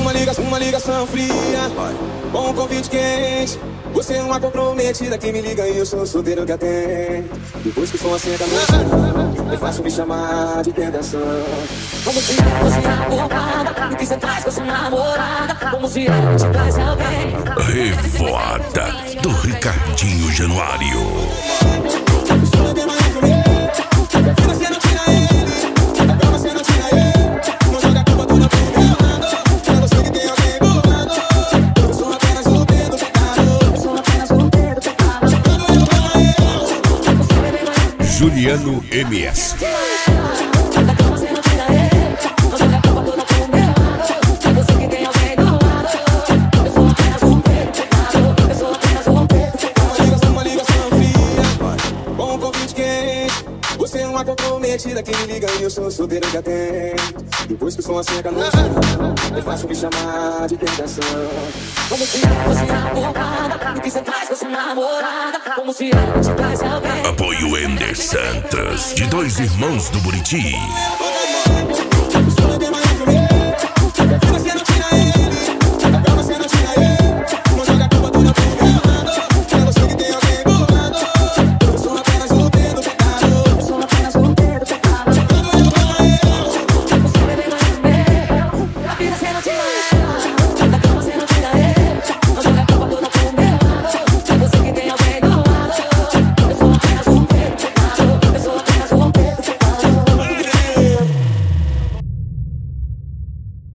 uma ligação fria, com um convite quente. Você é uma comprometida que me liga e eu sou solteiro que atende. Depois que for assim da noite, é fácil me chamar de tentação. Como se você é culpada, e que você traz que eu sou namorada. Como se eu te traz alguém. Revoada do Ricardinho Januário. Juliano MS. Você é uma comprometida que me liga e eu sou solteiro que atende. Depois que o som acende noite, é fácil me chamar de tentação. Como se você é culpada, e que você traz que eu sou namorada. Como se eu te traz alguém. Apoio Ender Santos, de Dois Irmãos do Buriti.